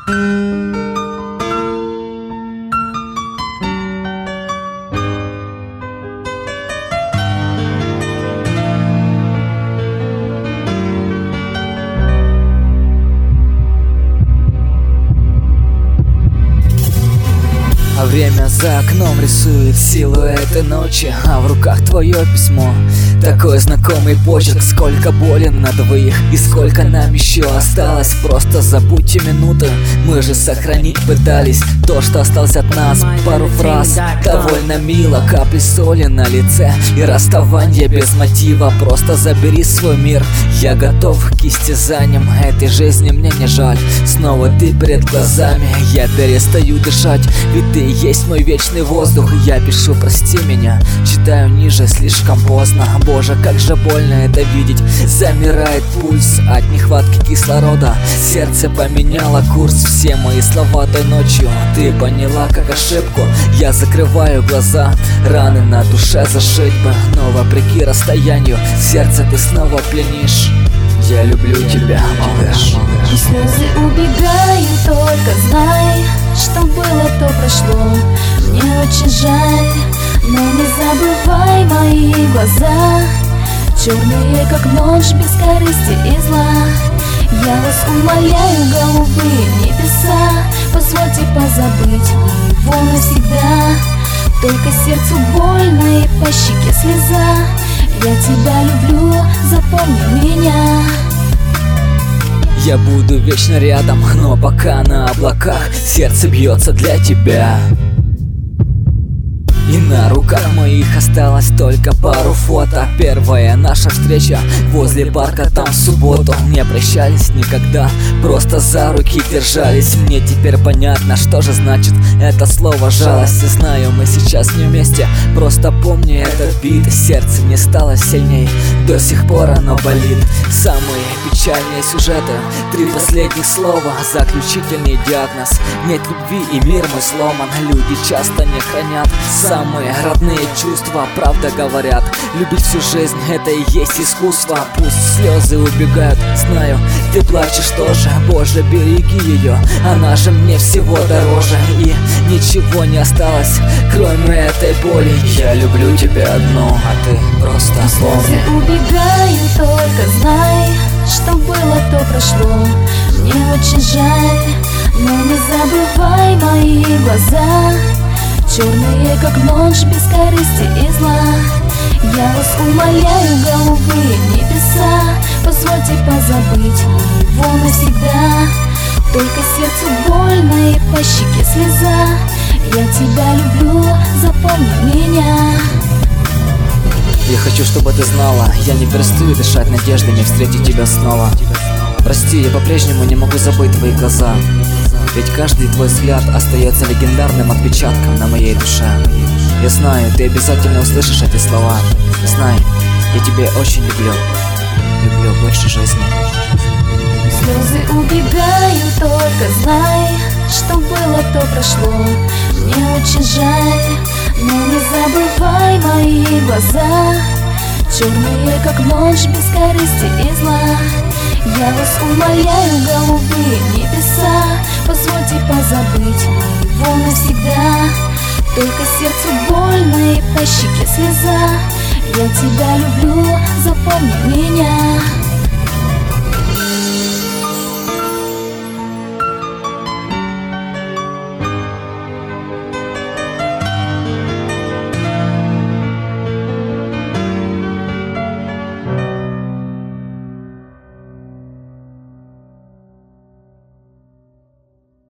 А время за окном рисует силуэты ночи, а в руках твое письмо. Такой знакомый почерк, сколько боли на двоих и сколько нам еще осталось. Просто забудьте минуты, мы же сохранить пытались то, что осталось от нас. Пару фраз, довольно мило, капли соли на лице и расставание без мотива. Просто забери свой мир, я готов к истязаниям. Этой жизни мне не жаль, снова ты перед глазами. Я перестаю дышать, ведь ты есть мой вечный воздух. Я пишу прости меня, читаю ниже слишком поздно. Боже, как же больно это видеть. Замирает пульс от нехватки кислорода. Сердце поменяло курс. Все мои слова той ночью ты поняла как ошибку. Я закрываю глаза, раны на душе зашить бы, но вопреки расстоянию сердце ты снова пленишь. Я люблю тебя, малыш. И слезы убегают, только знай, что было, то прошло. Мне очень жаль, но не забывай мои глаза, черные как ночь, без корысти и зла. Я вас умоляю, голубые небеса, позвольте позабыть его навсегда. Только сердцу больно и по щеке слеза. Я тебя люблю, запомни меня. Я буду вечно рядом, но пока на облаках сердце бьется для тебя. И на руках моих осталось только пару фото. Первая наша встреча возле парка там в субботу. Не прощались никогда, просто за руки держались. Мне теперь понятно, что же значит это слово жалость. И знаю, мы сейчас не вместе, просто помни этот бит. Сердце не стало сильней, до сих пор оно болит. Самые печальные сюжеты, 3 последних слова, заключительный диагноз. Нет любви и мир мой сломан. Люди часто не хранят самые родные чувства, правда говорят, любить всю жизнь это и есть искусство. Пусть слезы убегают, знаю, ты плачешь тоже. Боже, береги ее, она же мне всего дороже. И ничего не осталось, кроме этой боли. Я люблю тебя одну, а ты просто помни. Слезы убегают, только знай, что было, то прошло. Мне очень жаль, но не забывай мои глаза, черные как ночь, без корысти и зла. Я вас умоляю, голубые небеса, позвольте позабыть его навсегда. Только сердцу больно и по щеке слеза. Я тебя люблю, запомни меня. Я хочу, чтобы ты знала, я не перестаю дышать надеждами встретить тебя снова. Прости, я по-прежнему не могу забыть твои глаза, ведь каждый твой взгляд остается легендарным отпечатком на моей душе. Я знаю, ты обязательно услышишь эти слова. Знай, я тебя очень люблю. Люблю больше жизни. Слезы убегают, только знай, что было, то прошло. Мне очень жаль, но не забывай мои глаза, черные как ночь, без корысти и зла. Я вас умоляю, голубые небеса, позвольте позабыть его навсегда. Только сердцу больно и по щеке слеза. Я тебя люблю, запомни меня.